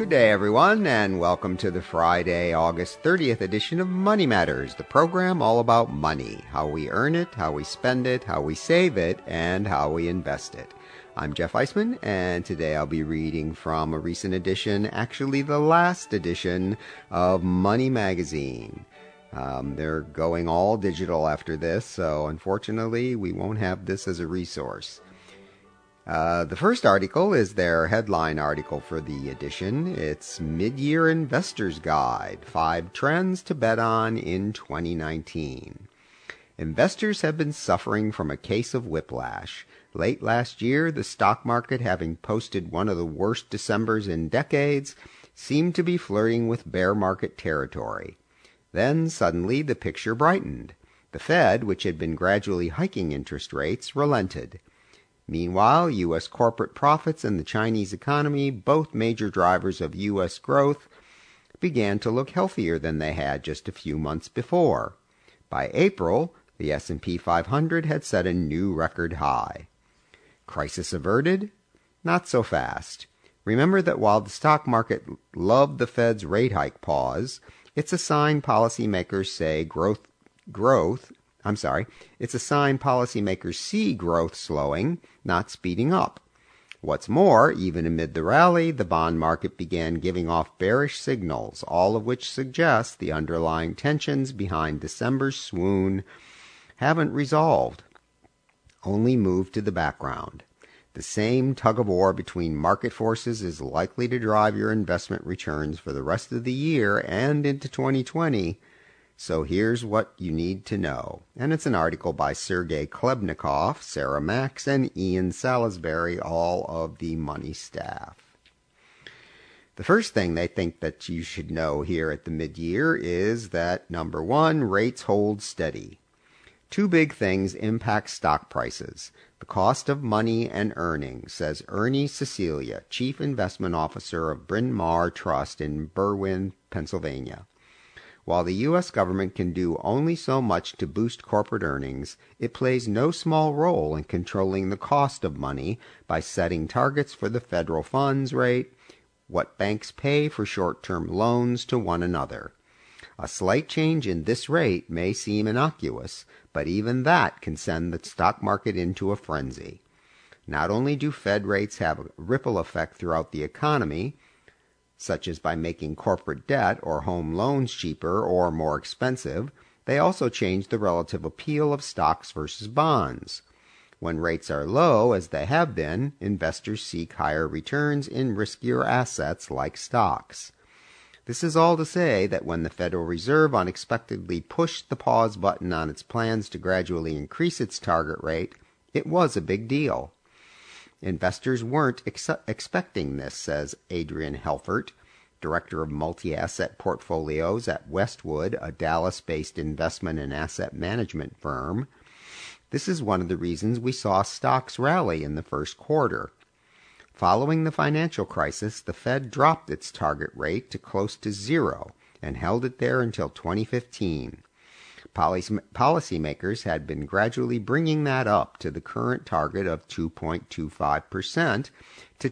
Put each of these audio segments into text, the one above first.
Good day, everyone, and welcome to the Friday, August 30th edition of Money Matters, the program all about money, how we earn it, how we spend it, how we save it, and how we invest it. I'm Jeff Eisman, and today I'll be reading from a recent edition, actually the last edition of Money Magazine. They're going all digital after this, so unfortunately we won't have this as a resource. The first article is their headline article for the edition. It's Mid-Year Investor's Guide, 5 Trends to Bet On in 2019. Investors have been suffering from a case of whiplash. Late last year, the stock market, having posted one of the worst Decembers in decades, seemed to be flirting with bear market territory. Then suddenly the picture brightened. The Fed, which had been gradually hiking interest rates, relented. Meanwhile, U.S. corporate profits and the Chinese economy, both major drivers of U.S. growth, began to look healthier than they had just a few months before. By April, the S&P 500 had set a new record high. Crisis averted? Not so fast. Remember that while the stock market loved the Fed's rate hike pause, it's a sign policymakers see growth slowing, not speeding up. What's more, even amid the rally, the bond market began giving off bearish signals, all of which suggest the underlying tensions behind December's swoon haven't resolved, only moved to the background. The same tug-of-war between market forces is likely to drive your investment returns for the rest of the year and into 2020. So here's what you need to know. And it's an article by Sergei Klebnikov, Sarah Max, and Ian Salisbury, all of the Money staff. The first thing they think that you should know here at the mid-year is that, number one, rates hold steady. Two big things impact stock prices: the cost of money and earnings, says Ernie Cecilia, Chief Investment Officer of Bryn Mawr Trust in Berwyn, Pennsylvania. While the U.S. government can do only so much to boost corporate earnings, it plays no small role in controlling the cost of money by setting targets for the federal funds rate, what banks pay for short-term loans to one another. A slight change in this rate may seem innocuous, but even that can send the stock market into a frenzy. Not only do Fed rates have a ripple effect throughout the economy, such as by making corporate debt or home loans cheaper or more expensive, they also change the relative appeal of stocks versus bonds. When rates are low, as they have been, investors seek higher returns in riskier assets like stocks. This is all to say that when the Federal Reserve unexpectedly pushed the pause button on its plans to gradually increase its target rate, it was a big deal. Investors weren't expecting this, says Adrian Helfert, Director of Multi-Asset Portfolios at Westwood, a Dallas-based investment and asset management firm. This is one of the reasons we saw stocks rally in the first quarter. Following the financial crisis, the Fed dropped its target rate to close to zero and held it there until 2015. Policymakers had been gradually bringing that up to the current target of 2.25% to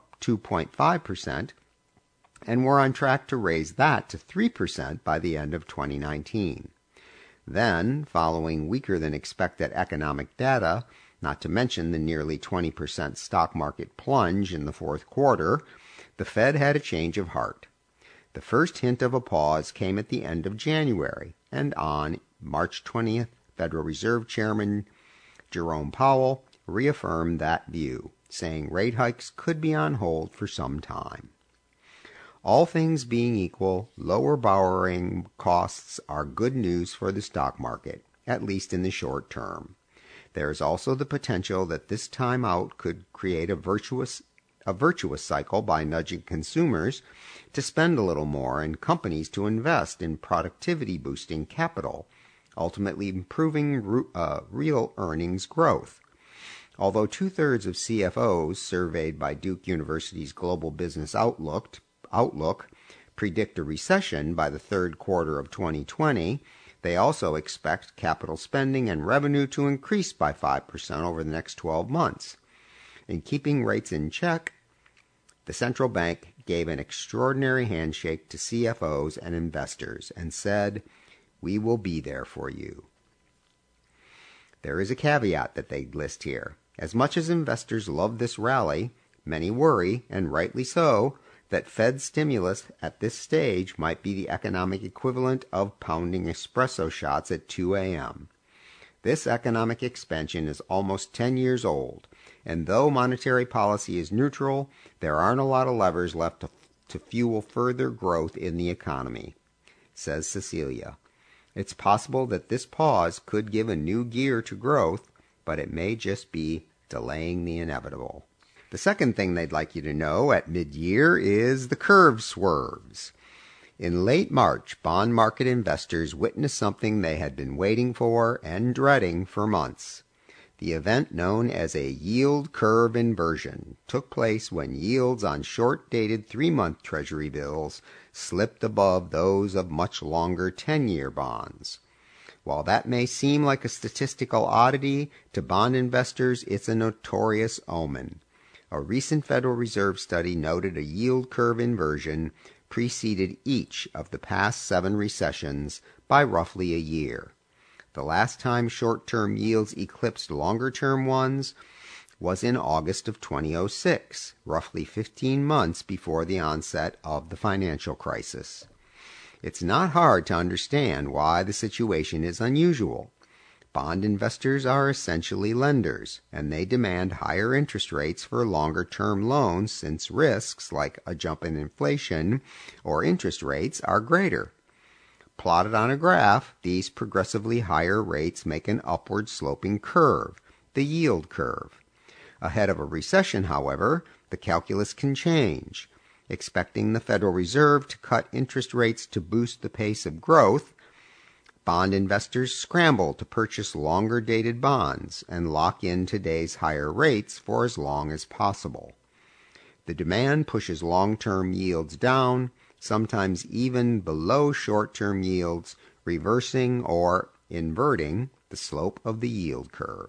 2.5%, and were on track to raise that to 3% by the end of 2019. Then, following weaker than expected economic data, not to mention the nearly 20% stock market plunge in the fourth quarter, the Fed had a change of heart. The first hint of a pause came at the end of January, and on March 20th, Federal Reserve Chairman Jerome Powell reaffirmed that view, saying rate hikes could be on hold for some time. All things being equal, lower borrowing costs are good news for the stock market, at least in the short term. There is also the potential that this time out could create a virtuous cycle by nudging consumers to spend a little more and companies to invest in productivity-boosting capital, ultimately improving real earnings growth. Although 2/3 of CFOs surveyed by Duke University's Global Business Outlook predict a recession by the third quarter of 2020, they also expect capital spending and revenue to increase by 5% over the next 12 months. In keeping rates in check, the central bank gave an extraordinary handshake to CFOs and investors and said, "We will be there for you." There is a caveat that they list here. As much as investors love this rally, many worry, and rightly so, that Fed stimulus at this stage might be the economic equivalent of pounding espresso shots at 2 a.m. This economic expansion is almost 10 years old, and though monetary policy is neutral, there aren't a lot of levers left to fuel further growth in the economy, says Cecilia. It's possible that this pause could give a new gear to growth, but it may just be delaying the inevitable. The second thing they'd like you to know at mid-year is the curve swerves. In late March, bond market investors witnessed something they had been waiting for and dreading for months. The event known as a yield curve inversion took place when yields on short-dated 3-month Treasury bills slipped above those of much longer 10-year bonds. While that may seem like a statistical oddity, to bond investors it's a notorious omen. A recent Federal Reserve study noted a yield curve inversion preceded each of the past 7 recessions by roughly a year. The last time short-term yields eclipsed longer-term ones was in August of 2006, roughly 15 months before the onset of the financial crisis. It's not hard to understand why the situation is unusual. Bond investors are essentially lenders, and they demand higher interest rates for longer-term loans since risks like a jump in inflation or interest rates are greater. Plotted on a graph, these progressively higher rates make an upward-sloping curve, the yield curve. Ahead of a recession, however, the calculus can change. Expecting the Federal Reserve to cut interest rates to boost the pace of growth, bond investors scramble to purchase longer-dated bonds and lock in today's higher rates for as long as possible. The demand pushes long-term yields down, sometimes even below short-term yields, reversing or inverting the slope of the yield curve.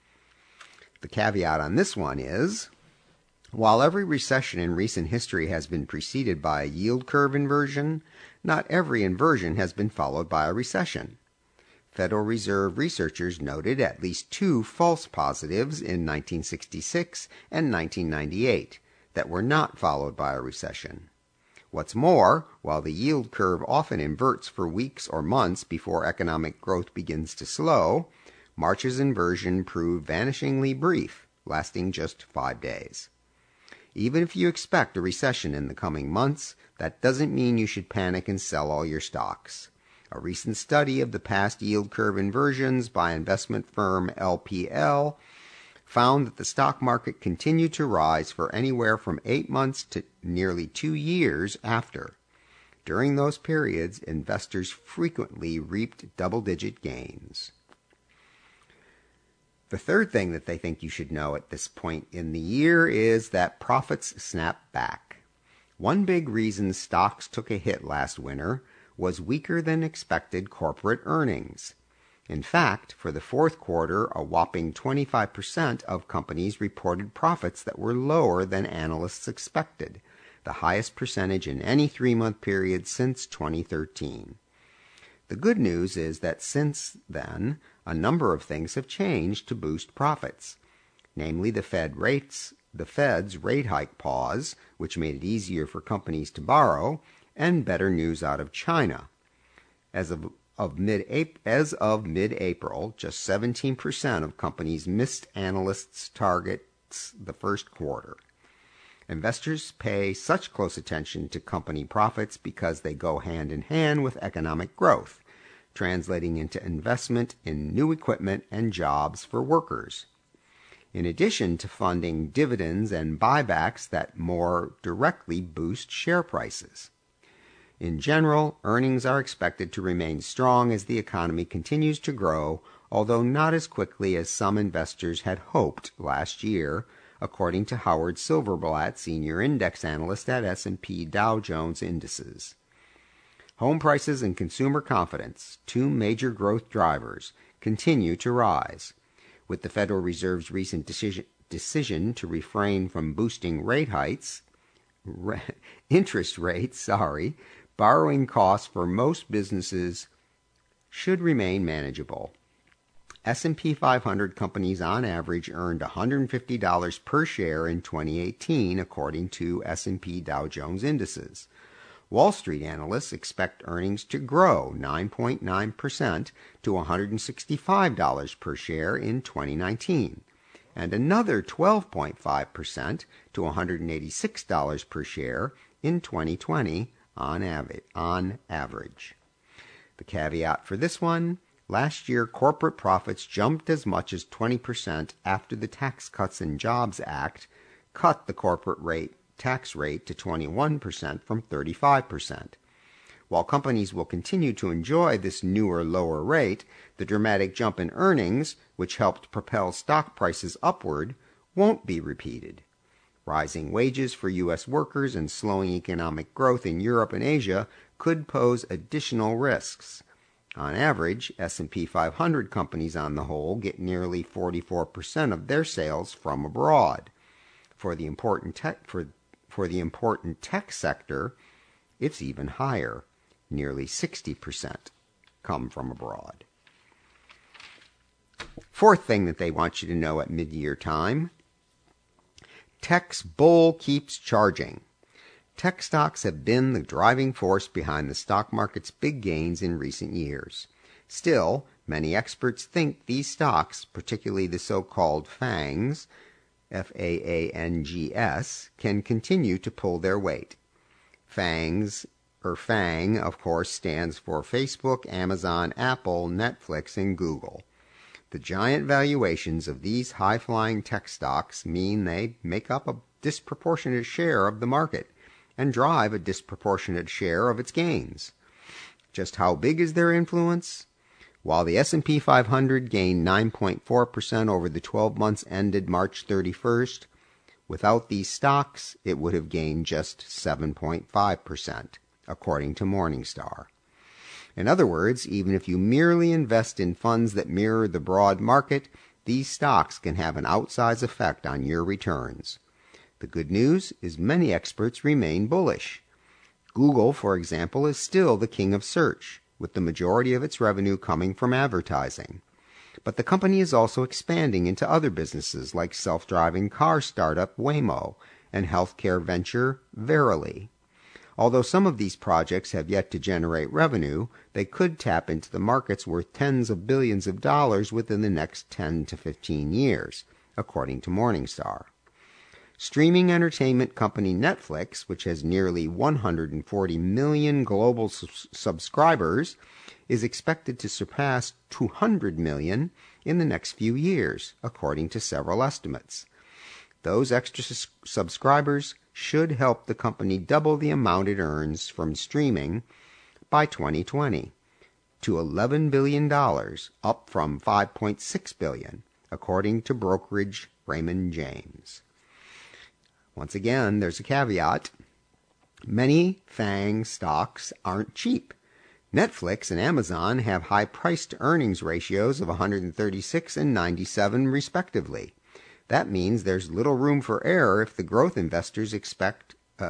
The caveat on this one is, while every recession in recent history has been preceded by a yield curve inversion, not every inversion has been followed by a recession. Federal Reserve researchers noted at least 2 false positives in 1966 and 1998 that were not followed by a recession. What's more, while the yield curve often inverts for weeks or months before economic growth begins to slow, March's inversion proved vanishingly brief, lasting just 5 days. Even if you expect a recession in the coming months, that doesn't mean you should panic and sell all your stocks. A recent study of the past yield curve inversions by investment firm LPL found that the stock market continued to rise for anywhere from 8 months to nearly 2 years after. During those periods, investors frequently reaped double-digit gains. The third thing that they think you should know at this point in the year is that profits snap back. One big reason stocks took a hit last winter was weaker than expected corporate earnings. In fact, for the fourth quarter, a whopping 25% of companies reported profits that were lower than analysts expected, the highest percentage in any 3-month period since 2013. The good news is that since then, a number of things have changed to boost profits, namely the Fed's rate hike pause, which made it easier for companies to borrow, and better news out of China. As of mid-April, just 17% of companies missed analysts' targets the first quarter. Investors pay such close attention to company profits because they go hand in hand with economic growth, translating into investment in new equipment and jobs for workers, in addition to funding dividends and buybacks that more directly boost share prices. In general, earnings are expected to remain strong as the economy continues to grow, although not as quickly as some investors had hoped last year, according to Howard Silverblatt, senior index analyst at S&P Dow Jones Indices. Home prices and consumer confidence, 2 major growth drivers, continue to rise. With the Federal Reserve's recent decision to refrain from boosting rate hikes, interest rates, borrowing costs for most businesses should remain manageable. S&P 500 companies on average earned $150 per share in 2018, according to S&P Dow Jones Indices. Wall Street analysts expect earnings to grow 9.9% to $165 per share in 2019, and another 12.5% to $186 per share in 2020 on average. The caveat for this one: last year, corporate profits jumped as much as 20% after the Tax Cuts and Jobs Act cut the corporate tax rate to 21% from 35%. While companies will continue to enjoy this newer, lower rate, the dramatic jump in earnings, which helped propel stock prices upward, won't be repeated. Rising wages for U.S. workers and slowing economic growth in Europe and Asia could pose additional risks. On average, S&P 500 companies on the whole get nearly 44% of their sales from abroad. For the important tech sector, it's even higher. Nearly 60% come from abroad. Fourth thing that they want you to know at mid-year time: tech's bull keeps charging. Tech stocks have been the driving force behind the stock market's big gains in recent years. Still, many experts think these stocks, particularly the so-called FANGs, F-A-A-N-G-S, can continue to pull their weight. FANG, of course, stands for Facebook, Amazon, Apple, Netflix, and Google. The giant valuations of these high-flying tech stocks mean they make up a disproportionate share of the market and drive a disproportionate share of its gains. Just how big is their influence? While the S&P 500 gained 9.4% over the 12 months ended March 31st, without these stocks, it would have gained just 7.5%, according to Morningstar. In other words, even if you merely invest in funds that mirror the broad market, these stocks can have an outsized effect on your returns. The good news is many experts remain bullish. Google, for example, is still the king of search, with the majority of its revenue coming from advertising. But the company is also expanding into other businesses like self-driving car startup Waymo and healthcare venture Verily. Although some of these projects have yet to generate revenue, they could tap into the markets worth tens of billions of dollars within the next 10 to 15 years, according to Morningstar. Streaming entertainment company Netflix, which has nearly 140 million global subscribers, is expected to surpass 200 million in the next few years, according to several estimates. Those extra subscribers should help the company double the amount it earns from streaming by 2020 to $11 billion, up from $5.6 billion, according to brokerage Raymond James. Once again, there's a caveat. Many FANG stocks aren't cheap. Netflix and Amazon have high price-to-earnings ratios of 136 and 97 respectively. That means there's little room for error if the growth investors expect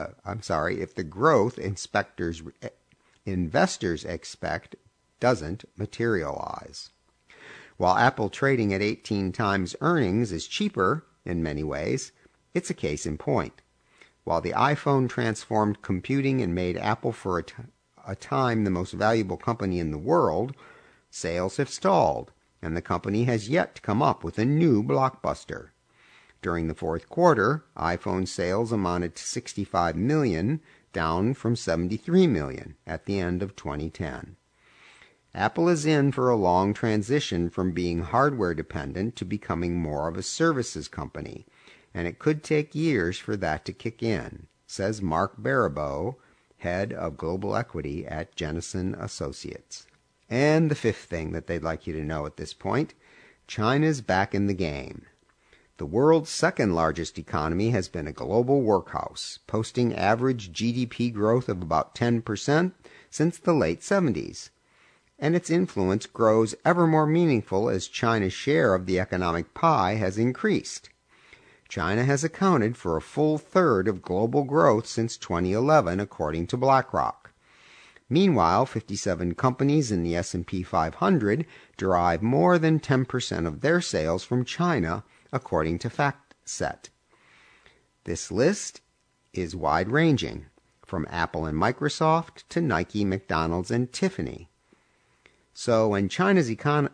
doesn't materialize. While Apple trading at 18 times earnings is cheaper in many ways, it's a case in point. While the iPhone transformed computing and made Apple for a time the most valuable company in the world, sales have stalled, and the company has yet to come up with a new blockbuster. During the fourth quarter, iPhone sales amounted to 65 million, down from 73 million at the end of 2010. Apple is in for a long transition from being hardware dependent to becoming more of a services company, and it could take years for that to kick in, says Mark Baribeau, head of global equity at Jennison Associates. And the fifth thing that they'd like you to know at this point: China's back in the game. The world's second largest economy has been a global workhorse, posting average GDP growth of about 10% since the late 70s. And its influence grows ever more meaningful as China's share of the economic pie has increased. China has accounted for a full third of global growth since 2011, according to BlackRock. Meanwhile, 57 companies in the S&P 500 derive more than 10% of their sales from China, according to FactSet. This list is wide-ranging, from Apple and Microsoft to Nike, McDonald's, and Tiffany. So when China's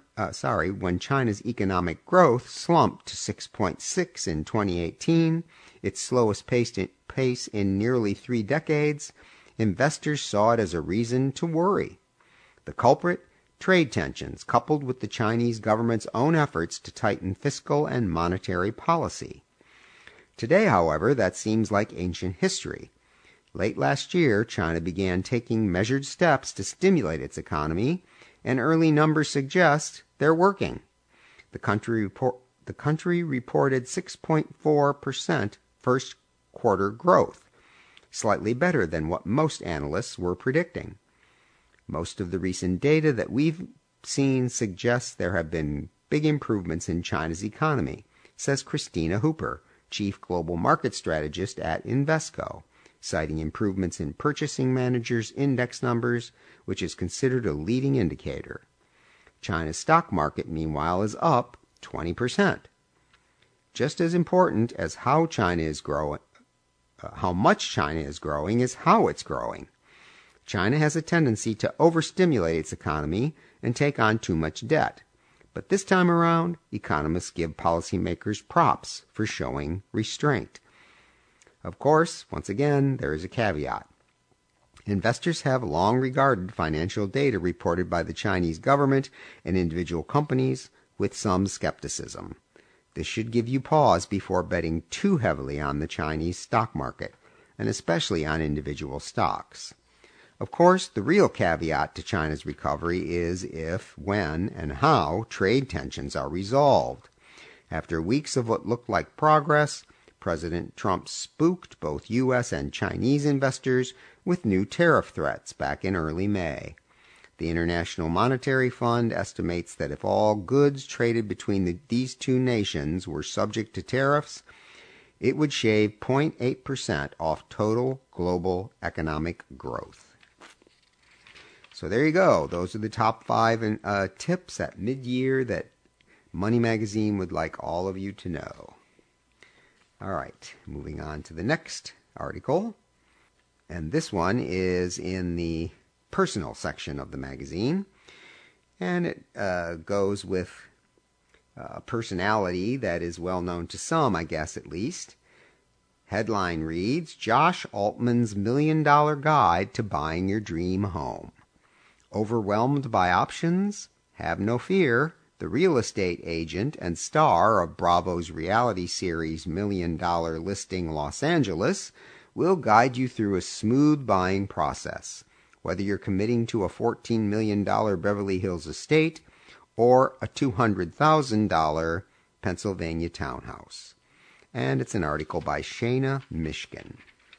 economic growth slumped to 6.6 in 2018, its slowest pace in nearly 3 decades, investors saw it as a reason to worry. The culprit? Trade tensions, coupled with the Chinese government's own efforts to tighten fiscal and monetary policy. Today, however, that seems like ancient history. Late last year, China began taking measured steps to stimulate its economy, and early numbers suggest they're working. The country reported 6.4% first quarter growth, slightly better than what most analysts were predicting. Most of the recent data that we've seen suggests there have been big improvements in China's economy, says Christina Hooper, Chief Global Market Strategist at Invesco, citing improvements in Purchasing Managers' Index numbers, which is considered a leading indicator. China's stock market, meanwhile, is up 20%. Just as important as how much China is growing is how it's growing. China has a tendency to overstimulate its economy and take on too much debt. But this time around, economists give policymakers props for showing restraint. Of course, once again, there is a caveat. Investors have long regarded financial data reported by the Chinese government and individual companies with some skepticism. This should give you pause before betting too heavily on the Chinese stock market, and especially on individual stocks. Of course, the real caveat to China's recovery is if, when, and how trade tensions are resolved. After weeks of what looked like progress, President Trump spooked both U.S. and Chinese investors with new tariff threats back in early May. The International Monetary Fund estimates that if all goods traded between these two nations were subject to tariffs, it would shave 0.8% off total global economic growth. So there you go. Those are the top 5 tips at mid-year that Money Magazine would like all of you to know. All right, moving on to the next article. And this one is in the personal section of the magazine. And it goes with a personality that is well known to some, I guess at least. Headline reads, Josh Altman's $1 Million Guide to Buying Your Dream Home. Overwhelmed by options? Have no fear. The real estate agent and star of Bravo's reality series $1 Million Listing Los Angeles will guide you through a smooth buying process, whether you're committing to a $14 million Beverly Hills estate or a $200,000 Pennsylvania townhouse. And it's an article by Shana Mishkin.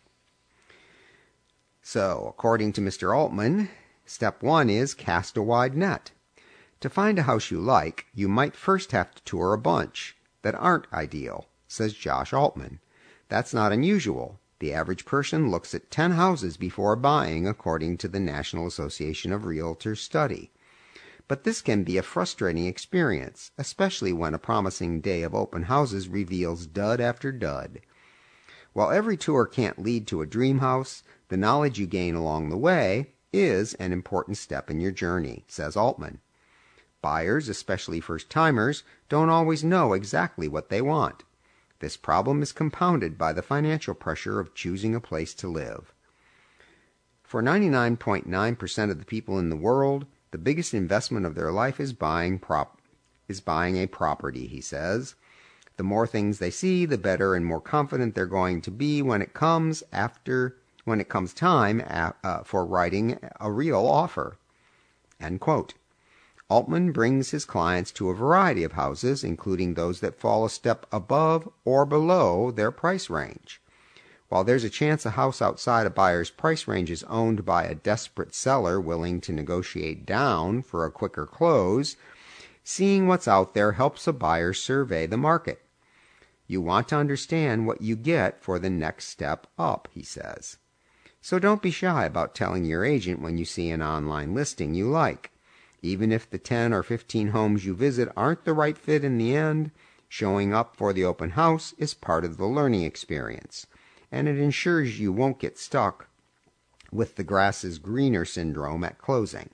So, according to Mr. Altman, step 1 is cast a wide net. To find a house you like, you might first have to tour a bunch that aren't ideal, says Josh Altman. That's not unusual. The average person looks at 10 houses before buying, according to the National Association of Realtors study. But this can be a frustrating experience, especially when a promising day of open houses reveals dud after dud. While every tour can't lead to a dream house, the knowledge you gain along the way is an important step in your journey, says Altman. Buyers, especially first-timers, don't always know exactly what they want. This problem is compounded by the financial pressure of choosing a place to live. For 99.9% of the people in the world, the biggest investment of their life is buying a property, he says. The more things they see, the better and more confident they're going to be when it comes time for writing a real offer. End quote. Altman brings his clients to a variety of houses, including those that fall a step above or below their price range. While there's a chance a house outside a buyer's price range is owned by a desperate seller willing to negotiate down for a quicker close, seeing what's out there helps a buyer survey the market. You want to understand what you get for the next step up, he says. So don't be shy about telling your agent when you see an online listing you like. Even if the 10 or 15 homes you visit aren't the right fit in the end, showing up for the open house is part of the learning experience, and it ensures you won't get stuck with the grass is greener syndrome at closing.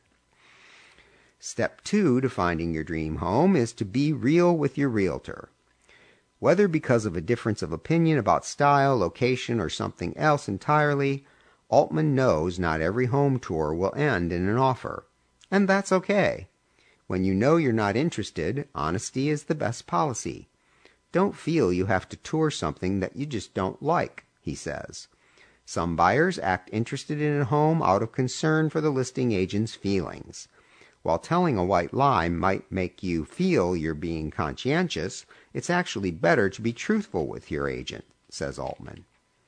Step 2 to finding your dream home is to be real with your realtor. Whether because of a difference of opinion about style, location, or something else entirely, Altman knows not every home tour will end in an offer. And that's okay. When you know you're not interested, honesty is the best policy. Don't feel you have to tour something that you just don't like, he says. Some buyers act interested in a home out of concern for the listing agent's feelings. While telling a white lie might make you feel you're being conscientious, it's actually better to be truthful with your agent, says Altman.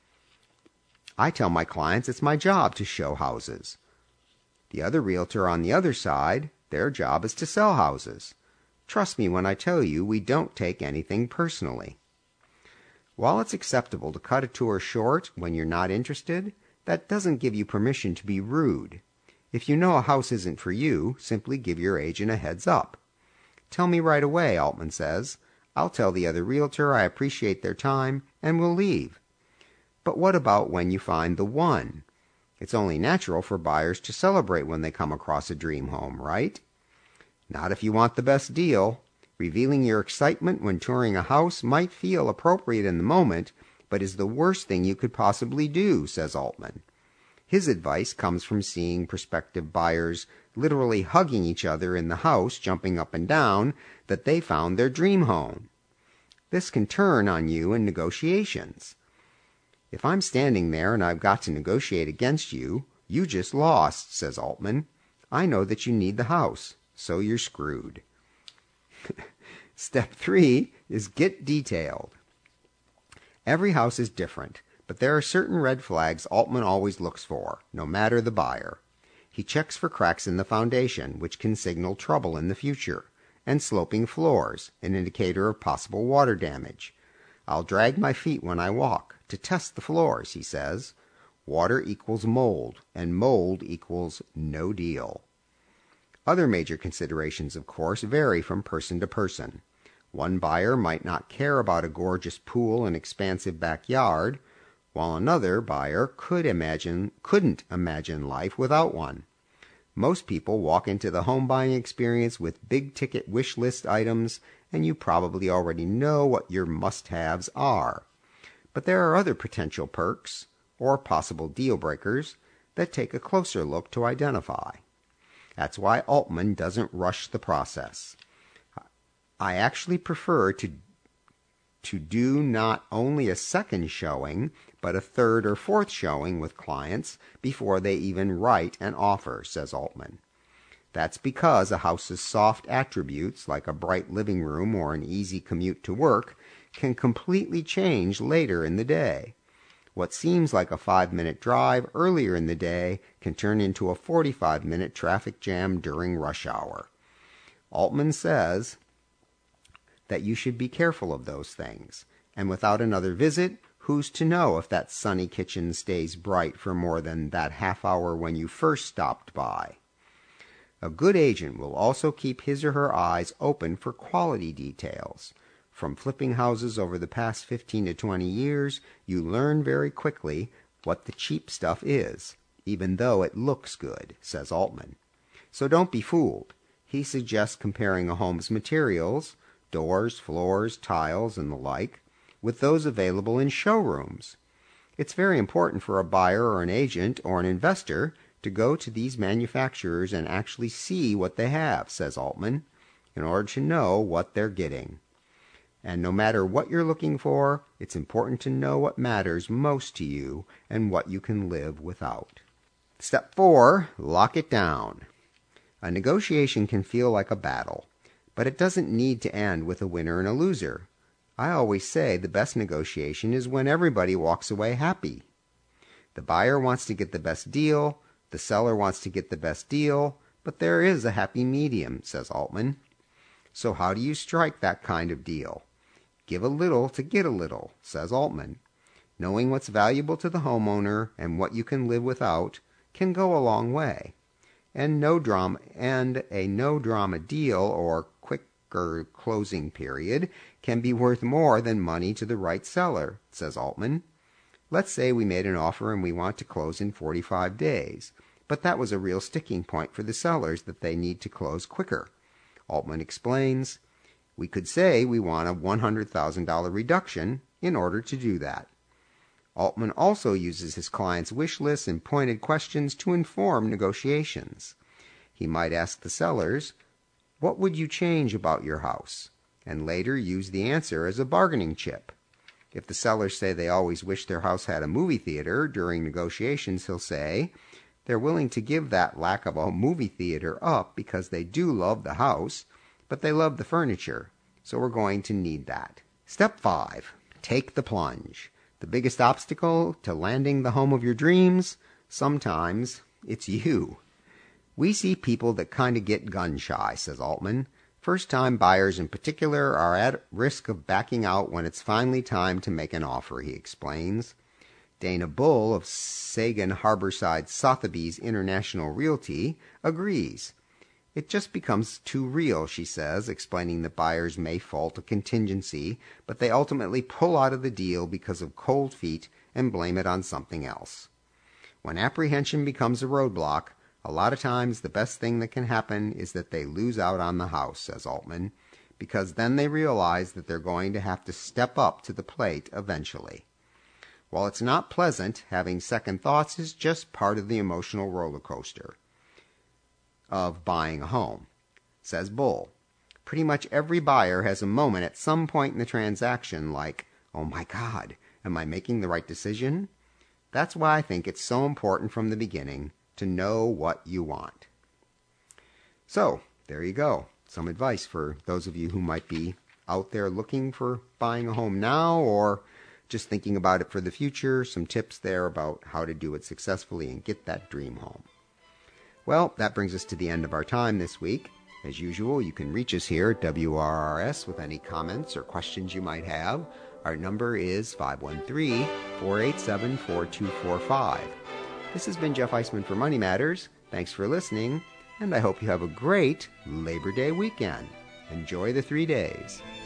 I tell my clients it's my job to show houses. The other realtor on the other side, their job is to sell houses. Trust me when I tell you we don't take anything personally. While it's acceptable to cut a tour short when you're not interested, that doesn't give you permission to be rude. If you know a house isn't for you, simply give your agent a heads up. Tell me right away, Altman says. I'll tell the other realtor I appreciate their time, and we'll leave. But what about when you find the one? It's only natural for buyers to celebrate when they come across a dream home, right? Not if you want the best deal. Revealing your excitement when touring a house might feel appropriate in the moment, but is the worst thing you could possibly do, says Altman. His advice comes from seeing prospective buyers literally hugging each other in the house, jumping up and down, that they found their dream home. This can turn on you in negotiations. If I'm standing there and I've got to negotiate against you, you just lost, says Altman. I know that you need the house, so you're screwed. Step 3 is get detailed. Every house is different, but there are certain red flags Altman always looks for, no matter the buyer. He checks for cracks in the foundation, which can signal trouble in the future, and sloping floors, an indicator of possible water damage. I'll drag my feet when I walk to test the floors, he says. Water equals mold, and mold equals no deal. Other major considerations, of course, vary from person to person. One buyer might not care about a gorgeous pool and expansive backyard, while another buyer couldn't imagine life without one. Most people walk into the home buying experience with big-ticket wish list items, and you probably already know what your must-haves are. But there are other potential perks, or possible deal-breakers, that take a closer look to identify. That's why Altman doesn't rush the process. I actually prefer to do not only a second showing, but a third or fourth showing with clients before they even write an offer, says Altman. That's because a house's soft attributes, like a bright living room or an easy commute to work, can completely change later in the day. What seems like a 5-minute drive earlier in the day can turn into a 45-minute traffic jam during rush hour. Altman says that you should be careful of those things, and without another visit, who's to know if that sunny kitchen stays bright for more than that half hour when you first stopped by? A good agent will also keep his or her eyes open for quality details. From flipping houses over the past 15 to 20 years, you learn very quickly what the cheap stuff is, even though it looks good, says Altman. So don't be fooled. He suggests comparing a home's materials, doors, floors, tiles, and the like, with those available in showrooms. It's very important for a buyer or an agent or an investor to go to these manufacturers and actually see what they have, says Altman, in order to know what they're getting. And no matter what you're looking for, it's important to know what matters most to you and what you can live without. Step 4, lock it down. A negotiation can feel like a battle, but it doesn't need to end with a winner and a loser. I always say the best negotiation is when everybody walks away happy. The buyer wants to get the best deal, the seller wants to get the best deal, but there is a happy medium, says Altman. So how do you strike that kind of deal? Give a little to get a little, says Altman. Knowing what's valuable to the homeowner and what you can live without can go a long way. And a no drama deal or quicker closing period can be worth more than money to the right seller, says Altman. Let's say we made an offer and we want to close in 45 days, but that was a real sticking point for the sellers that they need to close quicker. Altman explains, we could say we want a $100,000 reduction in order to do that. Altman also uses his client's wish lists and pointed questions to inform negotiations. He might ask the sellers, what would you change about your house? And later use the answer as a bargaining chip. If the sellers say they always wish their house had a movie theater during negotiations, he'll say they're willing to give that lack of a movie theater up because they do love the house, but they love the furniture, so we're going to need that. Step 5. Take the plunge. The biggest obstacle to landing the home of your dreams? Sometimes it's you. We see people that kind of get gun-shy, says Altman. First-time buyers in particular are at risk of backing out when it's finally time to make an offer, he explains. Dana Bull of Sagan Harborside Sotheby's International Realty agrees. It just becomes too real, she says, explaining that buyers may fault a contingency, but they ultimately pull out of the deal because of cold feet and blame it on something else. When apprehension becomes a roadblock, a lot of times the best thing that can happen is that they lose out on the house, says Altman, because then they realize that they're going to have to step up to the plate eventually. While it's not pleasant, having second thoughts is just part of the emotional roller coaster of buying a home, says Bull. Pretty much every buyer has a moment at some point in the transaction like, oh my God, am I making the right decision? That's why I think it's so important from the beginning to know what you want. So, there you go. Some advice for those of you who might be out there looking for buying a home now or just thinking about it for the future. Some tips there about how to do it successfully and get that dream home. Well, that brings us to the end of our time this week. As usual, you can reach us here at WRRS with any comments or questions you might have. Our number is 513-487-4245. This has been Jeff Eisman for Money Matters. Thanks for listening, and I hope you have a great Labor Day weekend. Enjoy the 3 days.